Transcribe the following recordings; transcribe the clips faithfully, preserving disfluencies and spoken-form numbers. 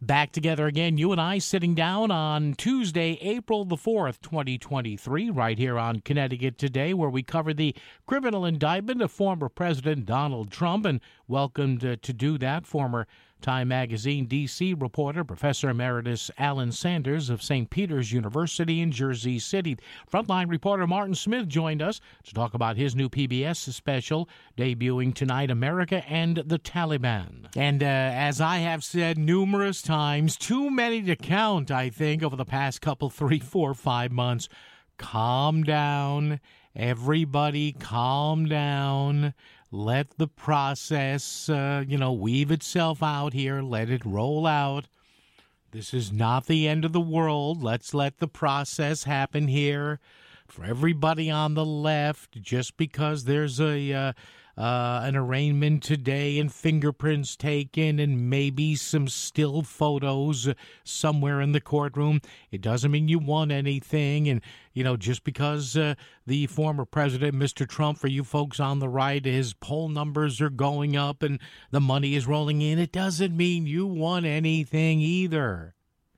Back together again, you and I sitting down on Tuesday, April the fourth, twenty twenty-three, right here on Connecticut Today, where we cover the criminal indictment of former President Donald Trump, and welcomed uh, to do that former Time Magazine D C reporter, Professor Emeritus Alan Sanders of Saint Peter's University in Jersey City. Frontline reporter Martin Smith joined us to talk about his new P B S special debuting tonight, America and the Taliban. And uh, as I have said numerous times, too many to count, I think, over the past couple, three, four, five months, calm down. Everybody calm down. Let the process, uh, you know, weave itself out here. Let it roll out. This is not the end of the world. Let's let the process happen here. For everybody on the left, just because there's a uh, uh, an arraignment today and fingerprints taken and maybe some still photos somewhere in the courtroom, it doesn't mean you won anything. And, you know, just because uh, the former president, Mister Trump, for you folks on the right, his poll numbers are going up and the money is rolling in, it doesn't mean you won anything either.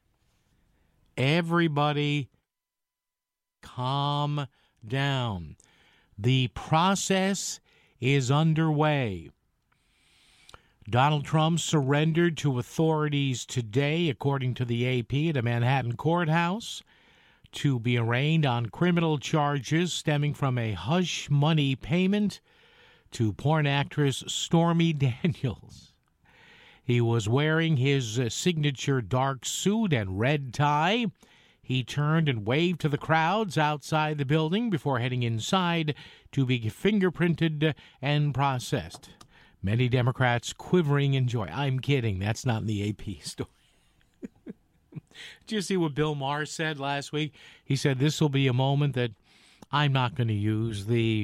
Everybody calm down. The process is underway. Donald Trump surrendered to authorities today, according to the A P, at a Manhattan courthouse to be arraigned on criminal charges stemming from a hush money payment to porn actress Stormy Daniels. He was wearing his uh, signature dark suit and red tie. He turned and waved to the crowds outside the building before heading inside to be fingerprinted and processed. Many Democrats quivering in joy. I'm kidding. That's not in the A P story. Did you see what Bill Maher said last week? He said this will be a moment that I'm not going to use the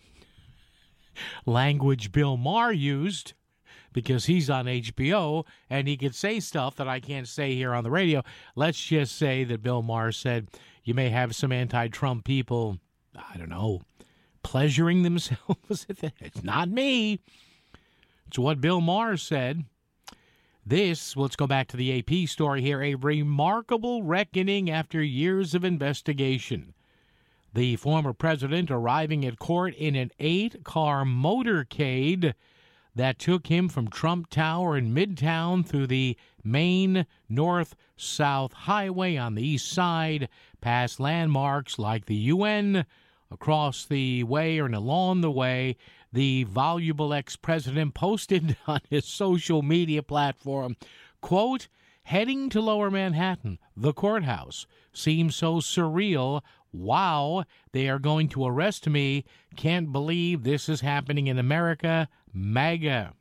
language Bill Maher used, because he's on H B O and he could say stuff that I can't say here on the radio. Let's just say that Bill Maher said you may have some anti-Trump people, I don't know, pleasuring themselves. It's not me. It's what Bill Maher said. This, let's go back to the A P story here, a remarkable reckoning after years of investigation. The former president arriving at court in an eight-car motorcade that took him from Trump Tower in Midtown through the main north-south highway on the east side, past landmarks like the U N. Across the way and along the way, the voluble ex-president posted on his social media platform, quote, "Heading to Lower Manhattan, the courthouse, seems so surreal. Wow, they are going to arrest me. Can't believe this is happening in America. MAGA."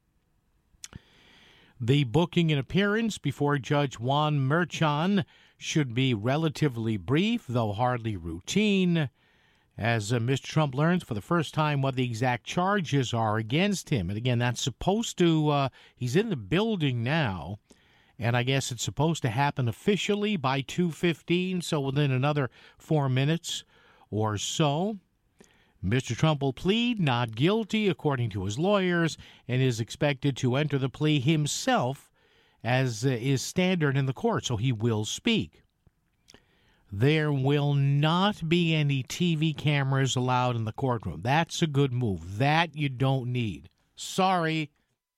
The booking and appearance before Judge Juan Merchan should be relatively brief, though hardly routine, as uh, Mister Trump learns for the first time what the exact charges are against him. And again, that's supposed to, uh, he's in the building now, and I guess it's supposed to happen officially by two fifteen, so within another four minutes or so. Mister Trump will plead not guilty, according to his lawyers, and is expected to enter the plea himself, as uh, is standard in the court, so he will speak. There will not be any T V cameras allowed in the courtroom. That's a good move. That you don't need. Sorry.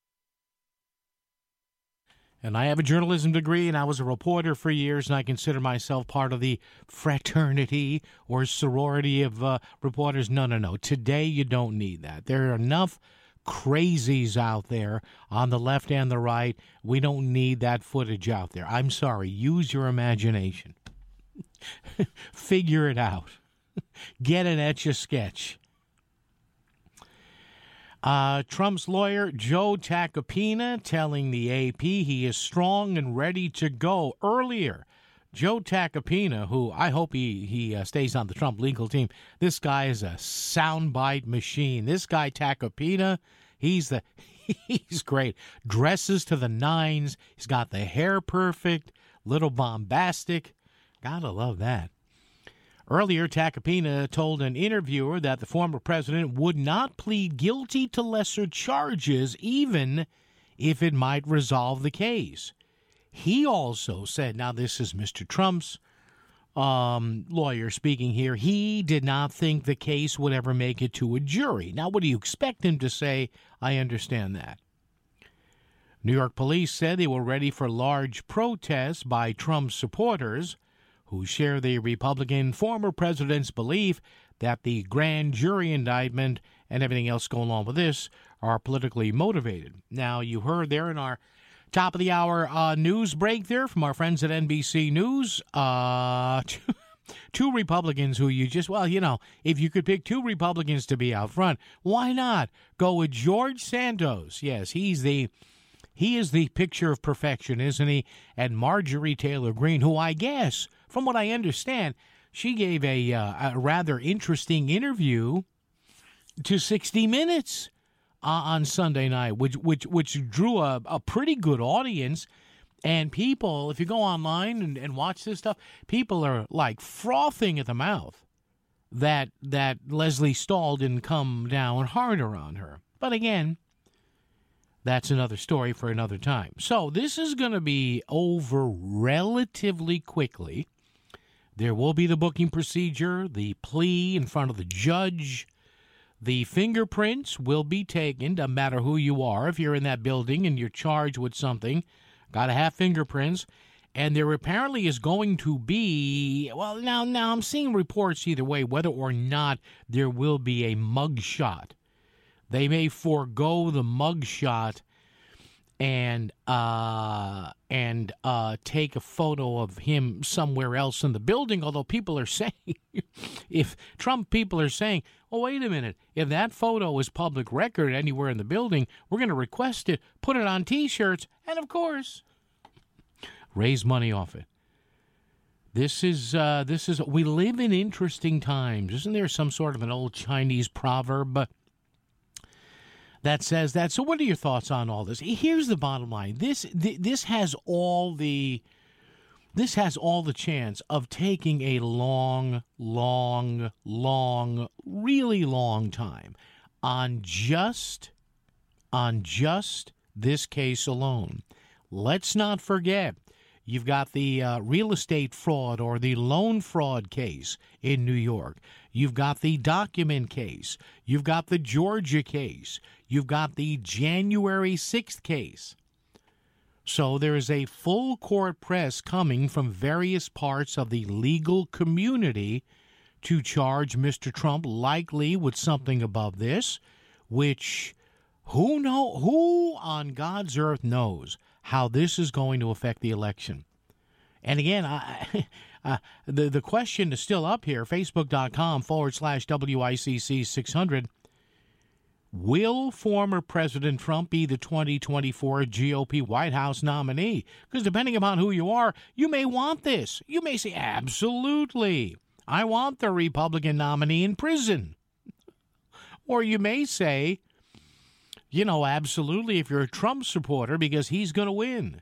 And I have a journalism degree, and I was a reporter for years, and I consider myself part of the fraternity or sorority of uh, reporters. No, no, no. Today, you don't need that. There are enough crazies out there on the left and the right. We don't need that footage out there. I'm sorry. Use your imagination. Figure it out. Get an Etch-a-Sketch. Uh, Trump's lawyer, Joe Tacopina, telling the A P he is strong and ready to go. Earlier, Joe Tacopina, who I hope he, he uh, stays on the Trump legal team, this guy is a soundbite machine. This guy, Tacopina, he's the he's great. Dresses to the nines. He's got the hair perfect, little bombastic. Gotta love that. Earlier, Tacopina told an interviewer that the former president would not plead guilty to lesser charges, even if it might resolve the case. He also said, now this is Mister Trump's um, lawyer speaking here, he did not think the case would ever make it to a jury. Now, what do you expect him to say? I understand that. New York police said they were ready for large protests by Trump's supporters who share the Republican former president's belief that the grand jury indictment and everything else going on with this are politically motivated. Now, you heard there in our top of the hour uh, news break there from our friends at N B C News, uh, two, two Republicans who you just, well, you know, if you could pick two Republicans to be out front, why not go with George Santos? Yes, he's the, he is the picture of perfection, isn't he? And Marjorie Taylor Greene, who I guess, from what I understand, she gave a, uh, a rather interesting interview to sixty minutes. Uh, on Sunday night, which which which drew a, a pretty good audience. And people, if you go online and, and watch this stuff, people are like frothing at the mouth that that Leslie Stahl didn't come down harder on her. But again, that's another story for another time. So this is going to be over relatively quickly. There will be the booking procedure, the plea in front of the judge. The fingerprints will be taken, no matter who you are. If you're in that building and you're charged with something, got to have fingerprints. And there apparently is going to be, well, now, now I'm seeing reports either way, whether or not there will be a mug shot. They may forego the mug shot and uh, and uh, take a photo of him somewhere else in the building, although people are saying, if Trump people are saying, oh, wait a minute, if that photo is public record anywhere in the building, we're going to request it, put it on T-shirts, and, of course, raise money off it. This is, uh, this is, we live in interesting times. Isn't there some sort of an old Chinese proverb that says that? So what are your thoughts on all this? Here's the bottom line. This th- this has all the this has all the chance of taking a long, long, long, really long time on just on just this case alone. Let's not forget, you've got the uh, real estate fraud or the loan fraud case in New York. You've got the document case. You've got the Georgia case. You've got the January sixth case. So there is a full court press coming from various parts of the legal community to charge Mister Trump, likely with something above this, which who know who on God's earth knows how this is going to affect the election. And again, I, uh, the, the question is still up here, facebook.com forward slash WICC 600. Will former President Trump be the twenty twenty-four G O P White House nominee? Because depending upon who you are, you may want this. You may say, absolutely, I want the Republican nominee in prison. Or you may say, you know, absolutely, if you're a Trump supporter, because he's going to win.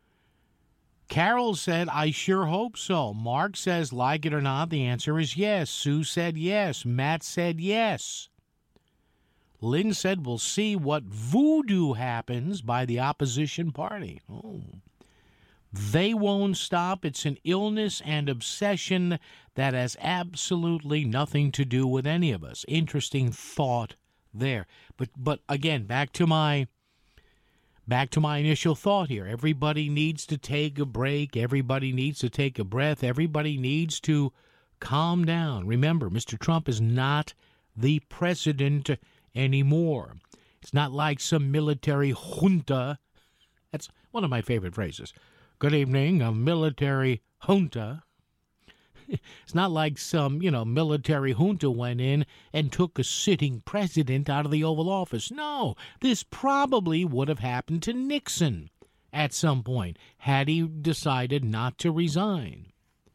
Carol said, I sure hope so. Mark says, like it or not, the answer is yes. Sue said yes. Matt said yes. Lynn said, we'll see what voodoo happens by the opposition party. Oh. They won't stop. It's an illness and obsession that has absolutely nothing to do with any of us. Interesting thought there. But but again, back to my back to my initial thought here. Everybody needs to take a break. Everybody needs to take a breath. Everybody needs to calm down. Remember, Mister Trump is not the president anymore. It's not like some military junta. That's one of my favorite phrases. Good evening, a military junta. It's not like some, you know, military junta went in and took a sitting president out of the Oval Office. No, this probably would have happened to Nixon at some point had he decided not to resign.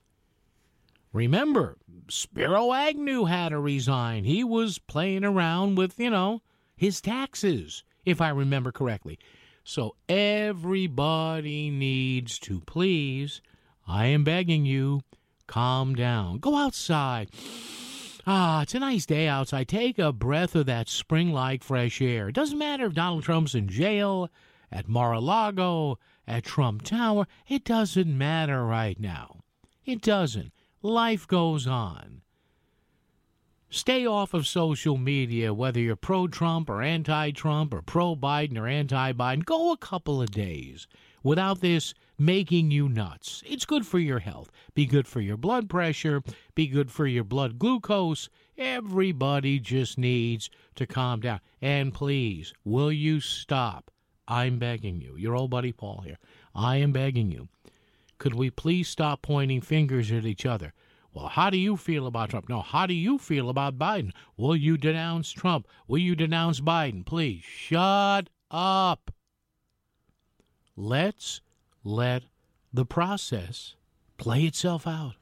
Remember, Spiro Agnew had to resign. He was playing around with, you know, his taxes, if I remember correctly. So everybody needs to please, I am begging you, calm down. Go outside. Ah, it's a nice day outside. Take a breath of that spring-like fresh air. It doesn't matter if Donald Trump's in jail, at Mar-a-Lago, at Trump Tower. It doesn't matter right now. It doesn't. Life goes on. Stay off of social media, whether you're pro-Trump or anti-Trump or pro-Biden or anti-Biden. Go a couple of days without this making you nuts. It's good for your health. Be good for your blood pressure. Be good for your blood glucose. Everybody just needs to calm down. And please, will you stop? I'm begging you. Your old buddy Paul here. I am begging you. Could we please stop pointing fingers at each other? Well, how do you feel about Trump? No, how do you feel about Biden? Will you denounce Trump? Will you denounce Biden? Please, shut up. Let's let the process play itself out.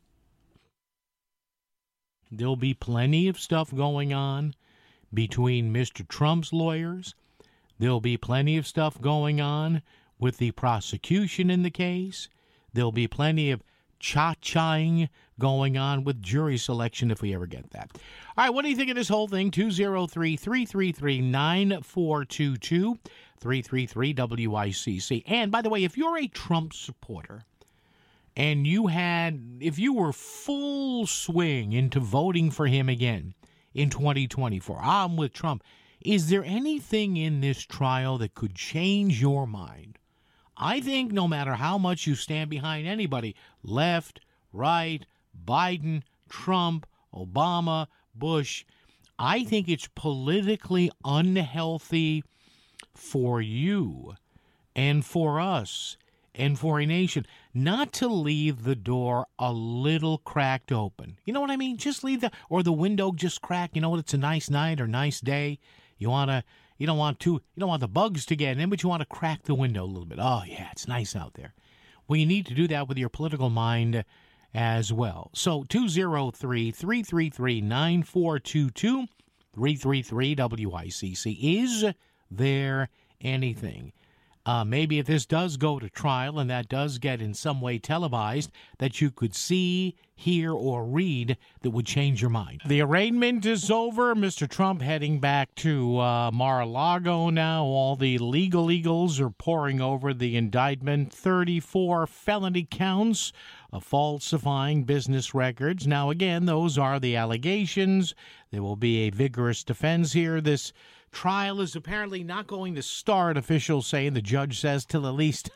There'll be plenty of stuff going on between Mister Trump's lawyers. There'll be plenty of stuff going on with the prosecution in the case. There'll be plenty of cha-chaing going on with jury selection if we ever get that. All right, what do you think of this whole thing? two oh three, three three three, nine four two two, three three three W I C C. And by the way, if you're a Trump supporter and you had, if you were full swing into voting for him again in twenty twenty-four, I'm with Trump, is there anything in this trial that could change your mind? I think no matter how much you stand behind anybody, left, right, Biden, Trump, Obama, Bush, I think it's politically unhealthy for you and for us and for a nation not to leave the door a little cracked open. You know what I mean? Just leave the, or the window just cracked. You know what? It's a nice night or nice day. You want to, you don't want to, you don't want the bugs to get in, but you want to crack the window a little bit. Oh, yeah, it's nice out there. Well, you need to do that with your political mind as well. So two oh three, three three three, nine four two two, three three three W I C C. Is there anything, uh, maybe if this does go to trial and that does get in some way televised, that you could see, hear, or read that would change your mind? The arraignment is over. Mister Trump heading back to uh, Mar-a-Lago now. All the legal eagles are poring over the indictment. thirty-four felony counts of falsifying business records. Now, again, those are the allegations. There will be a vigorous defense here. This trial is apparently not going to start, officials say, and the judge says, till at least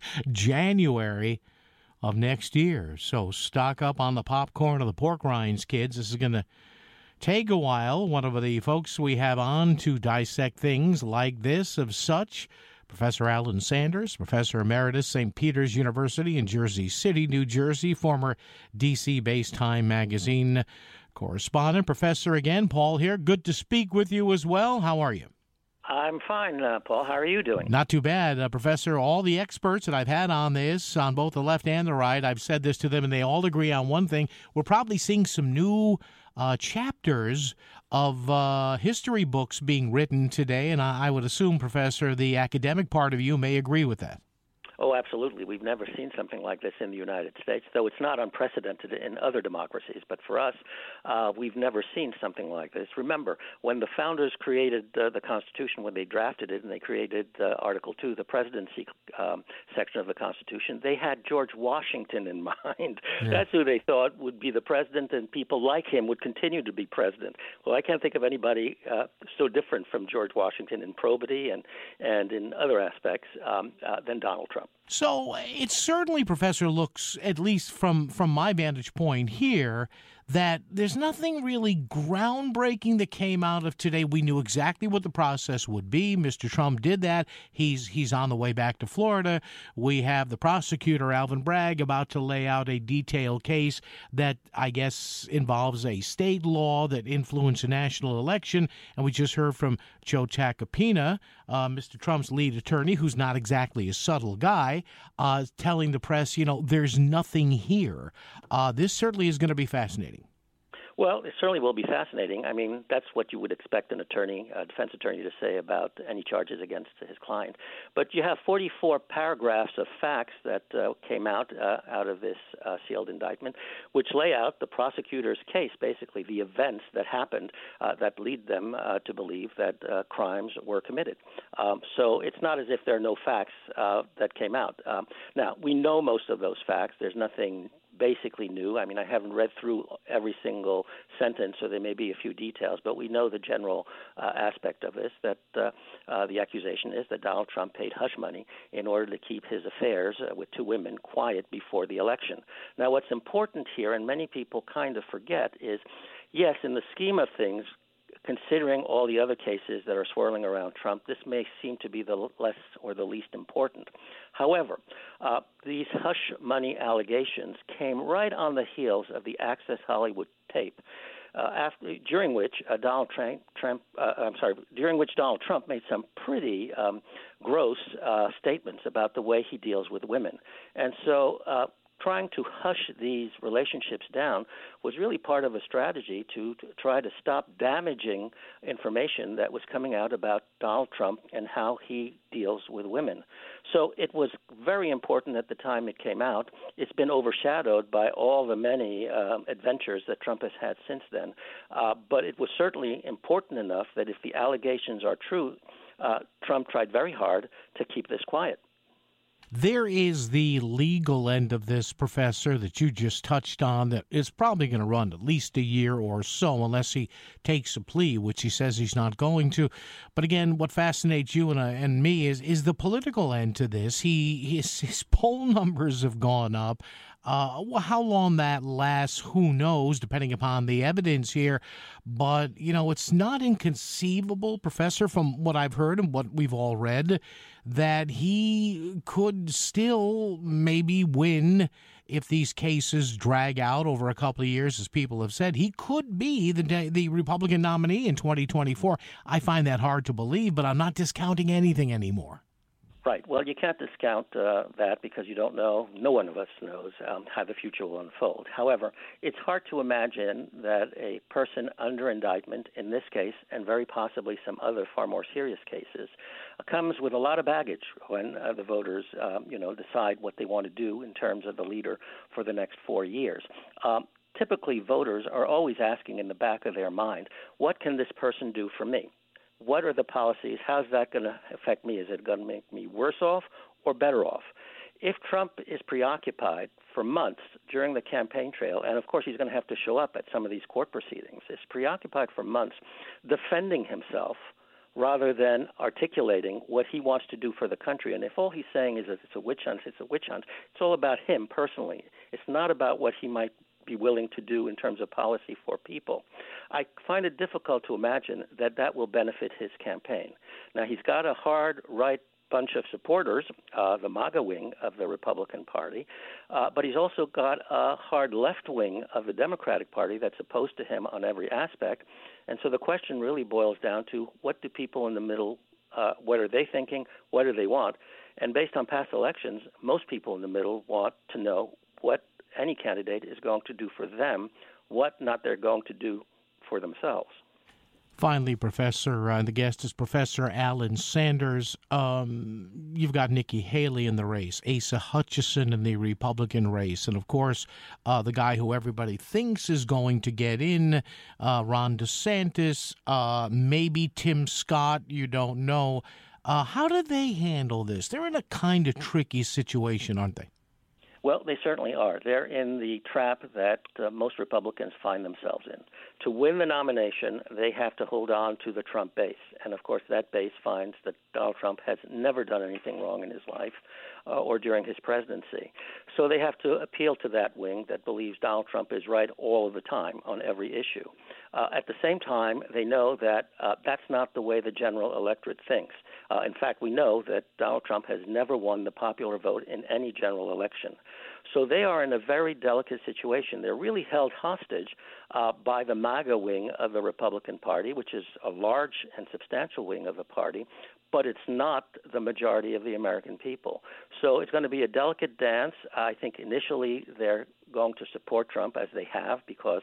January of next year. So stock up on the popcorn or the pork rinds, kids. This is going to take a while. One of the folks we have on to dissect things like this of such, Professor Alan Sanders, Professor Emeritus, Saint Peter's University in Jersey City, New Jersey, former D C-based Time magazine correspondent. Professor, again, Paul here. Good to speak with you as well. How are you? I'm fine, uh, Paul. How are you doing? Not too bad, uh, Professor. All the experts that I've had on this, on both the left and the right, I've said this to them, and they all agree on one thing. We're probably seeing some new uh, chapters of uh, history books being written today, and I, I would assume, Professor, the academic part of you may agree with that. Oh, absolutely. We've never seen something like this in the United States, though it's not unprecedented in other democracies. But for us, uh, we've never seen something like this. Remember, when the founders created uh, the Constitution, when they drafted it and they created uh, Article two, the presidency um, section of the Constitution, they had George Washington in mind. Yeah. That's who they thought would be the president, and people like him would continue to be president. Well, I can't think of anybody uh, so different from George Washington in probity and, and in other aspects um, uh, than Donald Trump. So it certainly, Professor, looks, at least from, from my vantage point here, that there's nothing really groundbreaking that came out of today. We knew exactly what the process would be. Mister Trump did that. He's he's on the way back to Florida. We have the prosecutor, Alvin Bragg, about to lay out a detailed case that I guess involves a state law that influenced a national election. And we just heard from Joe Tacopina, uh, Mister Trump's lead attorney, who's not exactly a subtle guy, uh, telling the press, you know, there's nothing here. Uh, this certainly is going to be fascinating. Well, it certainly will be fascinating. I mean, that's what you would expect an attorney, a defense attorney, to say about any charges against his client. But you have forty-four paragraphs of facts that uh, came out uh, out of this uh, sealed indictment, which lay out the prosecutor's case, basically the events that happened uh, that lead them uh, to believe that uh, crimes were committed. Um, so it's not as if there are no facts uh, that came out. Um, now, we know most of those facts. There's nothing basically new. I mean, I haven't read through every single sentence, so there may be a few details, but we know the general uh, aspect of this, that uh, uh, the accusation is that Donald Trump paid hush money in order to keep his affairs uh, with two women quiet before the election. Now, what's important here, and many people kind of forget, is, yes, in the scheme of things, considering all the other cases that are swirling around Trump, this may seem to be the less or the least important. However, uh, these hush money allegations came right on the heels of the Access Hollywood tape, uh, after, during which uh, Donald Trump, Trump uh, I'm sorry, during which Donald Trump made some pretty um, gross uh, statements about the way he deals with women, and so. Uh, Trying to hush these relationships down was really part of a strategy to, to try to stop damaging information that was coming out about Donald Trump and how he deals with women. So it was very important at the time it came out. It's been overshadowed by all the many um, adventures that Trump has had since then. Uh, but it was certainly important enough that if the allegations are true, uh, Trump tried very hard to keep this quiet. There is the legal end of this, Professor, that you just touched on that is probably going to run at least a year or so unless he takes a plea, which he says he's not going to. But again, what fascinates you and, uh, and me is is the political end to this. He his, his poll numbers have gone up. Uh, how long that lasts, who knows, depending upon the evidence here. But, you know, it's not inconceivable, Professor, from what I've heard and what we've all read, that he could still maybe win if these cases drag out over a couple of years, as people have said. He could be the the Republican nominee in twenty twenty-four. I find that hard to believe, but I'm not discounting anything anymore. Right. Well, you can't discount uh, that because you don't know, no one of us knows um, how the future will unfold. However, it's hard to imagine that a person under indictment in this case, and very possibly some other far more serious cases, uh, comes with a lot of baggage when uh, the voters, um, you know, decide what they want to do in terms of the leader for the next four years. Um, typically, voters are always asking in the back of their mind, what can this person do for me? What are the policies? How's that going to affect me? Is it going to make me worse off or better off? If Trump is preoccupied for months during the campaign trail, and of course he's going to have to show up at some of these court proceedings, is preoccupied for months defending himself rather than articulating what he wants to do for the country. And if all he's saying is that it's a witch hunt, it's a witch hunt, it's all about him personally. It's not about what he might be willing to do in terms of policy for people. I find it difficult to imagine that that will benefit his campaign. Now, he's got a hard right bunch of supporters, uh, the MAGA wing of the Republican Party, uh, but he's also got a hard left wing of the Democratic Party that's opposed to him on every aspect. And so the question really boils down to what do people in the middle, uh, what are they thinking, what do they want? And based on past elections, most people in the middle want to know what any candidate is going to do for them, what not they're going to do for themselves. Finally, Professor, uh, the guest is Professor Alan Sanders. Um, you've got Nikki Haley in the race, Asa Hutchinson in the Republican race, and, of course, uh, the guy who everybody thinks is going to get in, uh, Ron DeSantis, uh, maybe Tim Scott, you don't know. Uh, how do they handle this? They're in a kind of tricky situation, aren't they? Well, they certainly are. They're in the trap that uh, most Republicans find themselves in. To win the nomination, they have to hold on to the Trump base. And, of course, that base finds that Donald Trump has never done anything wrong in his life uh, or during his presidency. So they have to appeal to that wing that believes Donald Trump is right all of the time on every issue. Uh, at the same time, they know that uh, that's not the way the general electorate thinks. Uh, in fact, we know that Donald Trump has never won the popular vote in any general election. So they are in a very delicate situation. They're really held hostage uh, by the MAGA wing of the Republican Party, which is a large and substantial wing of the party, but it's not the majority of the American people. So it's going to be a delicate dance. I think initially they're going to support Trump, as they have, because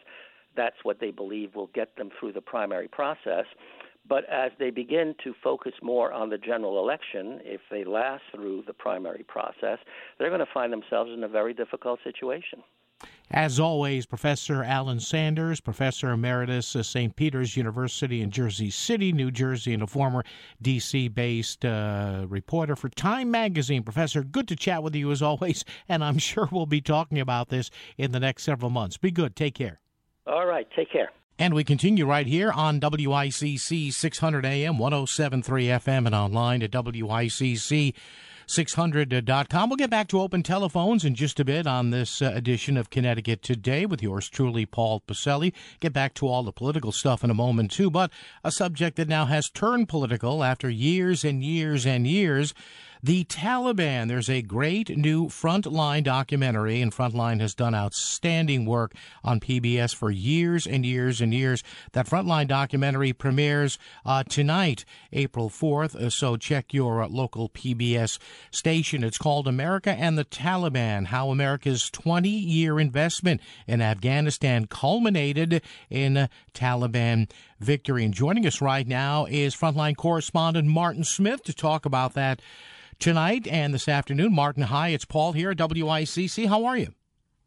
That's what they believe will get them through the primary process. But as they begin to focus more on the general election, if they last through the primary process, they're going to find themselves in a very difficult situation. As always, Professor Alan Sanders, Professor Emeritus at Saint Peter's University in Jersey City, New Jersey, and a former D C-based uh, reporter for Time Magazine. Professor, good to chat with you as always, and I'm sure we'll be talking about this in the next several months. Be good. Take care. All right. Take care. And we continue right here on W I C C six hundred A M, one oh seven point three F M, and online at W I C C six hundred dot com. We'll get back to open telephones in just a bit on this uh, edition of Connecticut Today with yours truly, Paul Pacelli. Get back to all the political stuff in a moment, too, but a subject that now has turned political after years and years and years. The Taliban. There's a great new Frontline documentary, and Frontline has done outstanding work on P B S for years and years and years. That Frontline documentary premieres uh, tonight, April fourth, uh, so check your uh, local P B S station. It's called America and the Taliban, how America's twenty-year investment in Afghanistan culminated in uh, Taliban victory. And joining us right now is Frontline correspondent Martin Smith to talk about that tonight and this afternoon. Martin, hi, it's Paul here at W I C C. How are you?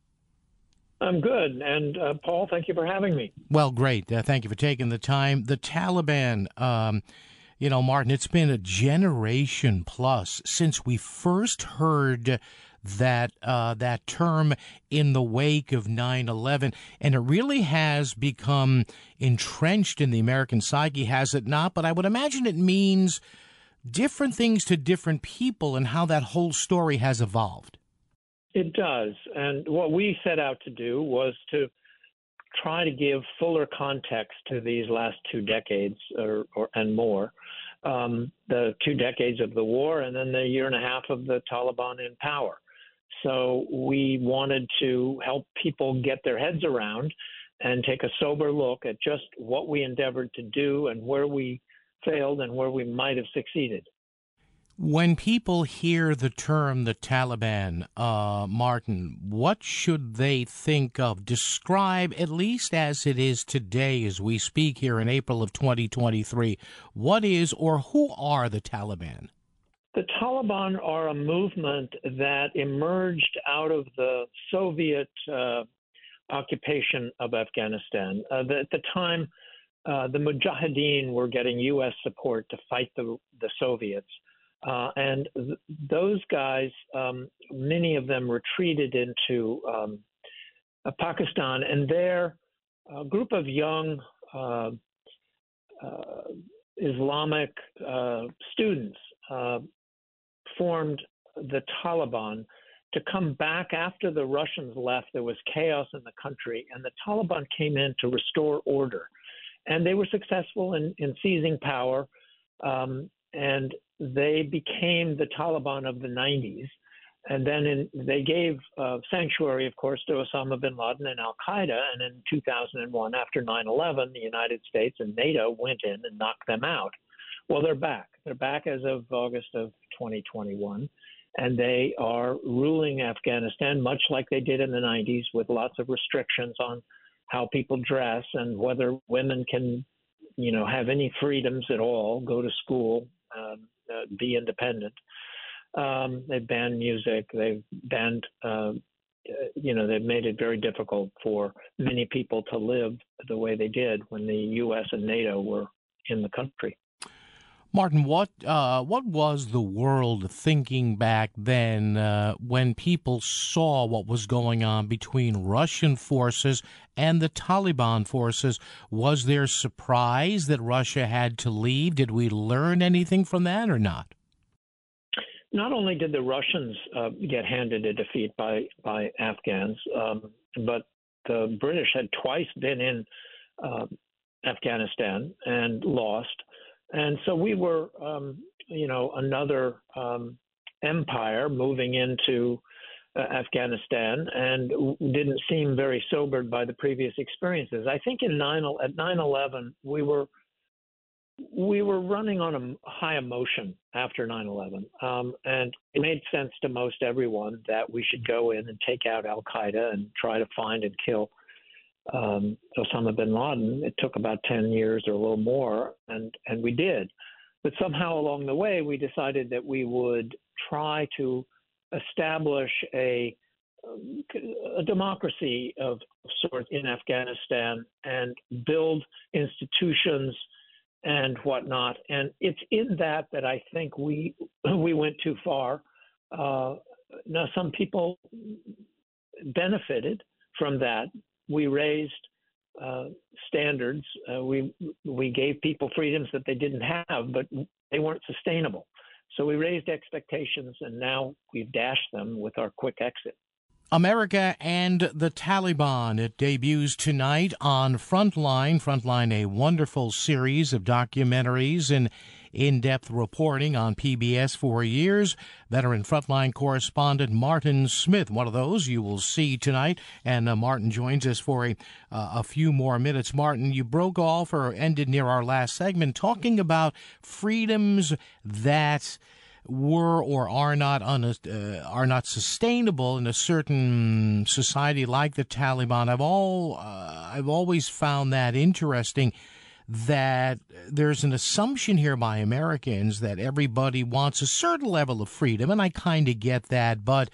I'm good. And, uh, Paul, thank you for having me. Well, great. Uh, thank you for taking the time. The Taliban, um, you know, Martin, it's been a generation plus since we first heard that uh, that term in the wake of nine eleven, and it really has become entrenched in the American psyche, has it not? But I would imagine it means different things to different people and how that whole story has evolved. It does. And what we set out to do was to try to give fuller context to these last two decades or, or and more, um, the two decades of the war and then the year and a half of the Taliban in power. So we wanted to help people get their heads around and take a sober look at just what we endeavored to do and where we failed and where we might have succeeded. When people hear the term the Taliban, uh, Martin, what should they think of? Describe, at least as it is today as we speak here in April of twenty twenty-three, what is or who are the Taliban? The Taliban are a movement that emerged out of the Soviet uh, occupation of Afghanistan. Uh, the, at the time, Uh, the Mujahideen were getting U S support to fight the, the Soviets. Uh, and th- those guys, um, many of them retreated into um, uh, Pakistan, and their uh, group of young uh, uh, Islamic uh, students uh, formed the Taliban to come back after the Russians left. There was chaos in the country, and the Taliban came in to restore order. And they were successful in, in seizing power, um, and they became the Taliban of the nineties. And then in, they gave uh, sanctuary, of course, to Osama bin Laden and al-Qaeda. And in two thousand one, after nine eleven, the United States and NATO went in and knocked them out. Well, they're back. They're back as of August of twenty twenty-one. And they are ruling Afghanistan, much like they did in the nineties, with lots of restrictions on how people dress and whether women can, you know, have any freedoms at all, go to school, um, uh, be independent. Um, they've banned music. They've banned, uh, you know, they've made it very difficult for many people to live the way they did when the U S and NATO were in the country. Martin, what uh, what was the world thinking back then uh, when people saw what was going on between Russian forces and the Taliban forces? Was there surprise that Russia had to leave? Did we learn anything from that or not? Not only did the Russians uh, get handed a defeat by, by Afghans, um, but the British had twice been in uh, Afghanistan and lost. And so we were, um, you know, another um, empire moving into uh, Afghanistan, and didn't seem very sobered by the previous experiences. I think in nine at nine eleven we were we were running on a high emotion after nine eleven, um, and it made sense to most everyone that we should go in and take out al-Qaeda and try to find and kill um, Osama bin Laden. It took about ten years or a little more, and, and we did. But somehow along the way, we decided that we would try to establish a, a democracy of sorts in Afghanistan and build institutions and whatnot. And it's in that that I think we we went too far. Uh, now, some people benefited from that. We raised uh, standards. Uh, we we gave people freedoms that they didn't have, but they weren't sustainable. So we raised expectations, and now we've dashed them with our quick exit. America and the Taliban. It debuts tonight on Frontline. Frontline, a wonderful series of documentaries and in-depth reporting on P B S for years. Veteran Frontline correspondent Martin Smith, one of those you will see tonight. And uh, Martin joins us for a, uh, a few more minutes. Martin, you broke off or ended near our last segment talking about freedoms that were or are not un, uh, are not sustainable in a certain society like the Taliban. I've all uh, I've always found that interesting, that there's an assumption here by Americans that everybody wants a certain level of freedom, and I kind of get that, but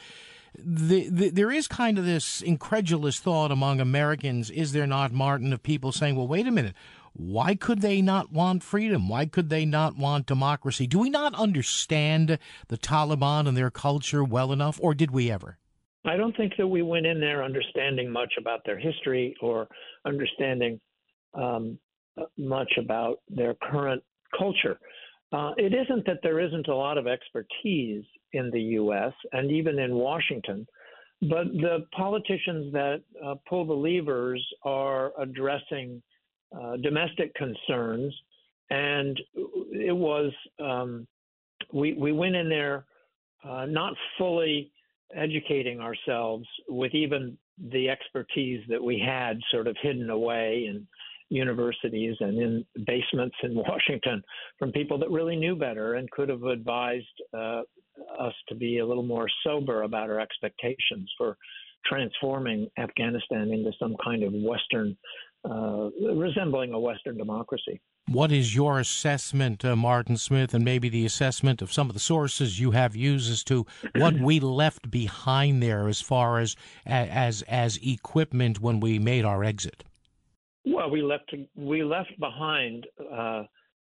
the, the, there is kind of this incredulous thought among Americans, is there not, Martin, of people saying, well, wait a minute, why could they not want freedom? Why could they not want democracy? Do we not understand the Taliban and their culture well enough, or did we ever? I don't think that we went in there understanding much about their history or understanding um, much about their current culture. Uh, it isn't that there isn't a lot of expertise in the U S and even in Washington, but the politicians that uh, pull the levers are addressing uh, domestic concerns, and it was um, we we went in there uh, not fully educating ourselves with even the expertise that we had sort of hidden away in universities and in basements in Washington from people that really knew better and could have advised uh, us to be a little more sober about our expectations for transforming Afghanistan into some kind of Western, uh, resembling a Western democracy. What is your assessment, uh, Martin Smith, and maybe the assessment of some of the sources you have used as to what we left behind there as far as as as equipment when we made our exit? Well, we left we left behind uh,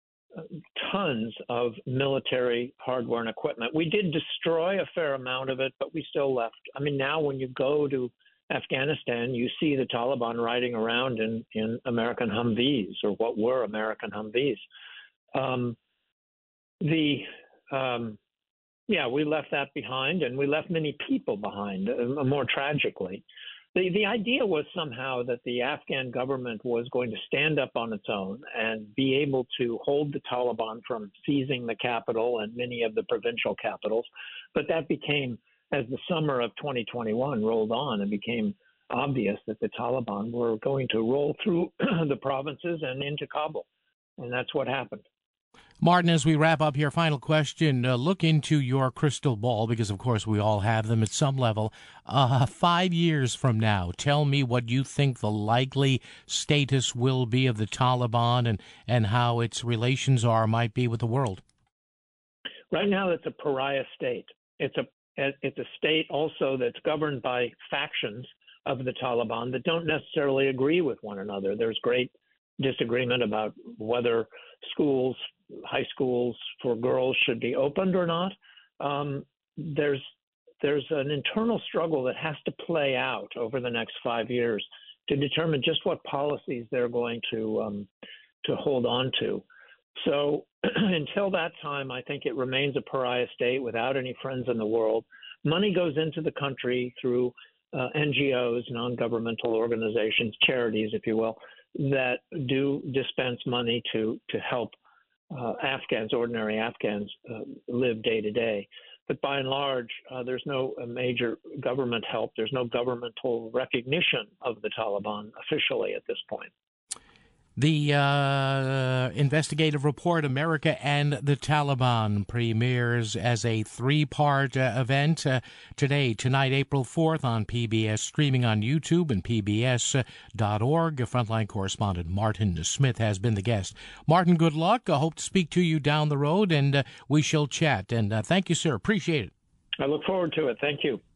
tons of military hardware and equipment. We did destroy a fair amount of it, but we still left. I mean, now when you go to Afghanistan, you see the Taliban riding around in, in American Humvees, or what were American Humvees. Um, the um, yeah, we left that behind, and we left many people behind. Uh, more tragically, the the idea was somehow that the Afghan government was going to stand up on its own and be able to hold the Taliban from seizing the capital and many of the provincial capitals, but that became, as the summer of twenty twenty-one rolled on, it became obvious that the Taliban were going to roll through the provinces and into Kabul. And that's what happened. Martin, as we wrap up here, final question. Uh, look into your crystal ball, because, of course, we all have them at some level. Uh, five years from now, tell me what you think the likely status will be of the Taliban and, and how its relations are might be with the world. Right now, it's a pariah state. It's a It's a state also that's governed by factions of the Taliban that don't necessarily agree with one another. There's great disagreement about whether schools, high schools for girls should be opened or not. Um, there's there's an internal struggle that has to play out over the next five years to determine just what policies they're going to um, to hold on to. So until that time, I think it remains a pariah state without any friends in the world. Money goes into the country through uh, N G Os, non-governmental organizations, charities, if you will, that do dispense money to to help uh, Afghans, ordinary Afghans, uh, live day to day. But by and large, uh, there's no uh, major government help. There's no governmental recognition of the Taliban officially at this point. The uh, investigative report, America and the Taliban, premieres as a three-part uh, event uh, today, tonight, April fourth, on P B S, streaming on YouTube and P B S dot org. Frontline correspondent Martin Smith has been the guest. Martin, good luck. I hope to speak to you down the road, and uh, we shall chat. And uh, thank you, sir. Appreciate it. I look forward to it. Thank you.